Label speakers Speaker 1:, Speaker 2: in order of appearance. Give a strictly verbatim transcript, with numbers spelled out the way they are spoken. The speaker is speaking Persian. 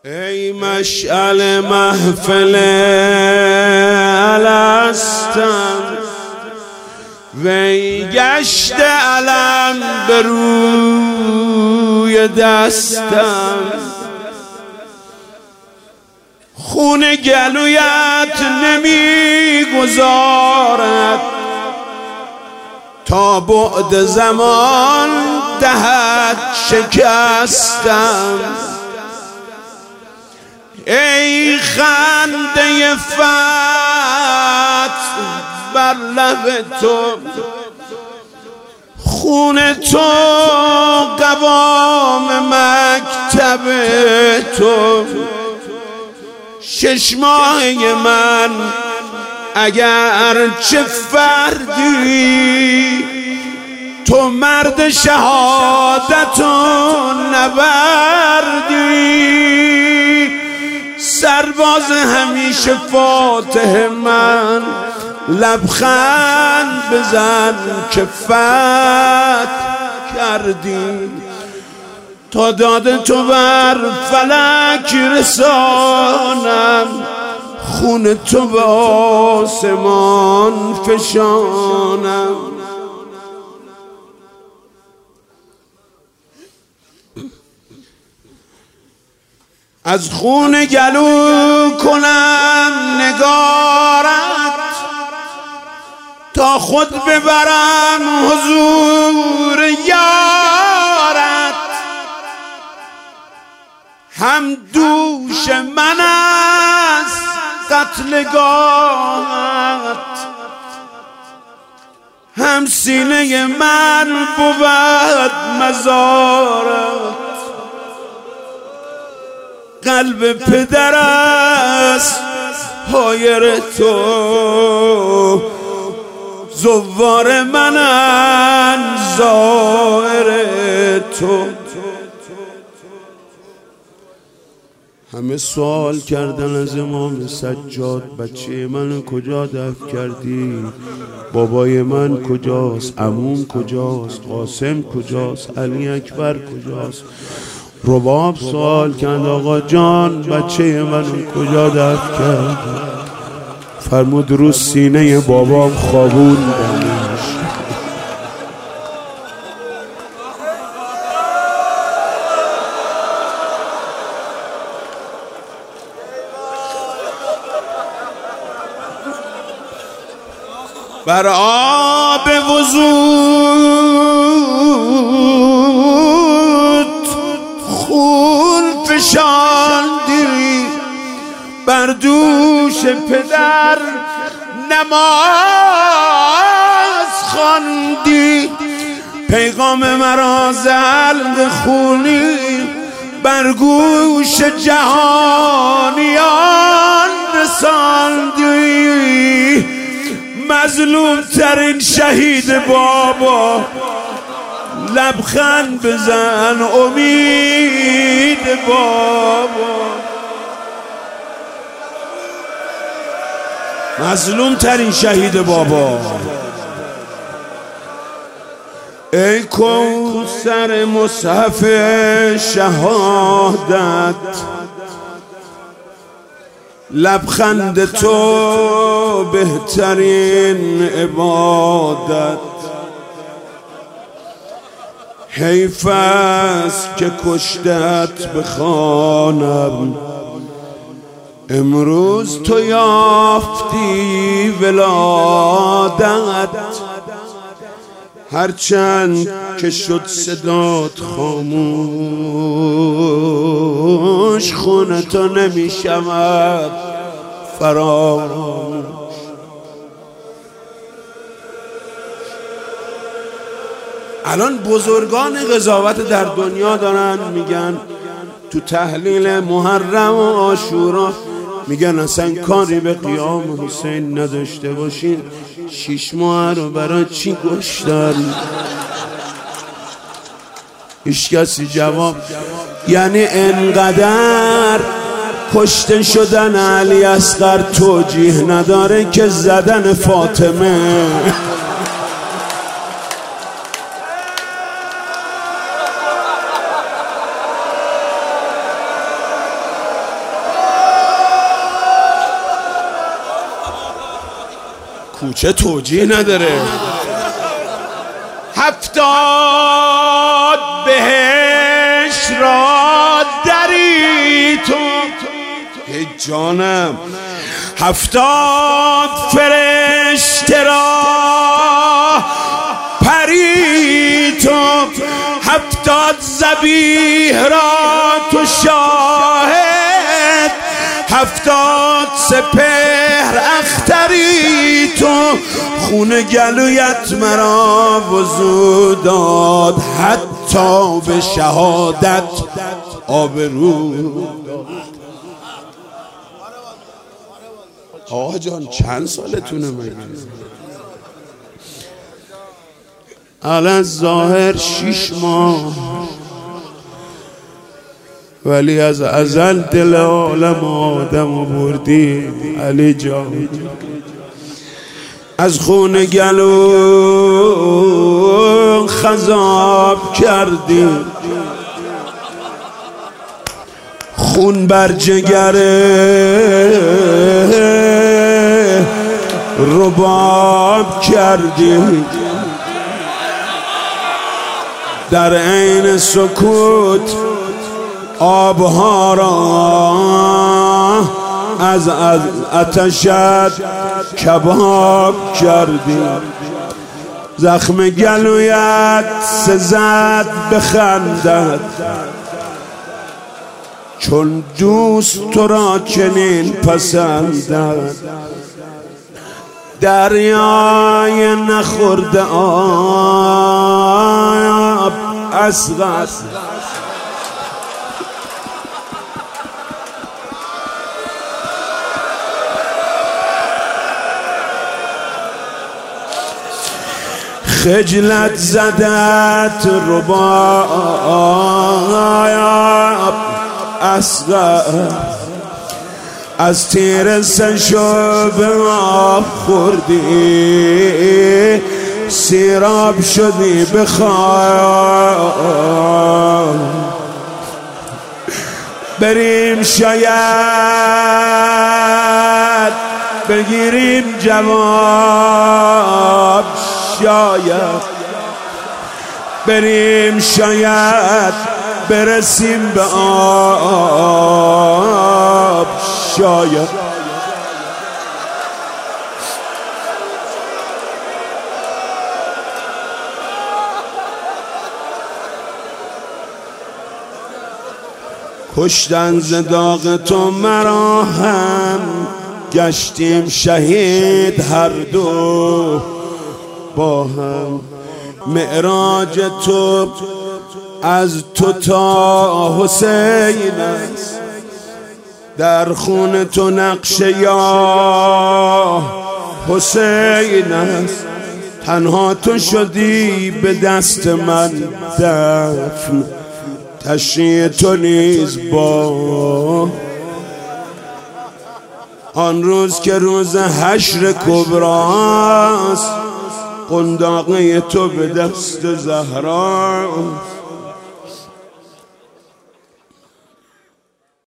Speaker 1: ای مشعل محفل الستم وی گشت علم بر روی دستم، خون گلویت نمیگذارد تا بعد زمان دهد شکستم. ای خنده فتح بر لب تو، خون تو قوام مکتب تو، شش ماهه من اگر چه فردی تو مرد شهادت و نبردی، سرباز همیشه فاتح من لبخند بزن که فتح کردی، تا داد تو بر فلک رسانم، خون تو به آسمان فشانم. از خون گلو کنم نگارت تا خود ببرم حضور یارت، هم دوش من است قتلگاهت، هم سینه من بود مزارت، قلب پدر است حایر تو، زوار منن زائر تو. همه سوال کردن از امام سجاد بچه من کجا دفن کردی؟ بابای من کجاست؟ عموم کجاست؟ قاسم کجاست؟ علی اکبر کجاست؟ رباب سوال کرد آقا جان بچه من کجا دفن کرد؟ فرمود رو سینه بابام خوابوندمش. بر آب وضوء خون فشاندی، بر دوش پدر نماز خواندی، پیغام مرا زلق خونی بر گوش جهانیان رساندی. مظلوم ترین شهید بابا لبخند بزن امید بابا، مظلوم ترین شهید بابا. ای کوثر مصحف شهادت، لبخند تو بهترین عبادت، حیف است که کشتت بخوانم، امروز تو یافتی ولادت، هرچند که شد صدات خاموش، خون تو نمی شود فراموش. الان بزرگان قضاوت در دنیا دارن میگن تو تحلیل محرم و عاشورا، میگن اصلا کاری به قیام حسین نداشته باشین، شیش ماه رو برای چی کشتن؟ هیچ کسی جواب، یعنی انقدر کشته شدن علی اصغر توجیه نداره که زدن فاطمه. کوچه توجیه نداره. هفتاد بهش را دری تو ای جانم، هفتاد فرشته را پری تو، هفتاد ذبیح را تو شاهد، هفتاد سپهر اختری تو، خون گلویت مرا وضو داد، حتی به شهادت آبرو داد. آقا جان چند سالتونه مگه؟ علی ظاهر شیش ماه، ولی از ازل دل عالم آدم بردی علی جان. از خون گلو خضاب کردی، خون بر جگر رباب کردی، در عین سکوت آبها را از آتشت کباب کردی. زخم گلویت سزد بخندد، چون دوست تو را چنین پسندد. دریای نخورده آب اصغر، خجلت زدت رباب اصغر، از تیر سنشو به آب خوردی، سیراب شدی به خواب. بریم شاید بگیریم جواب، شاید بریم شاید برسیم به آب، شاید کشتن ز داغ تو مرا هم، گشتیم شهید هر دو با هم. معراج تو از تو تا حسین است، در خون تو نقش یا حسین است. تنها تو شدی به دست من دفن، تشریع تو نیز با آن روز که روز حشر کبراست، قنداقه تو به دست زهراست.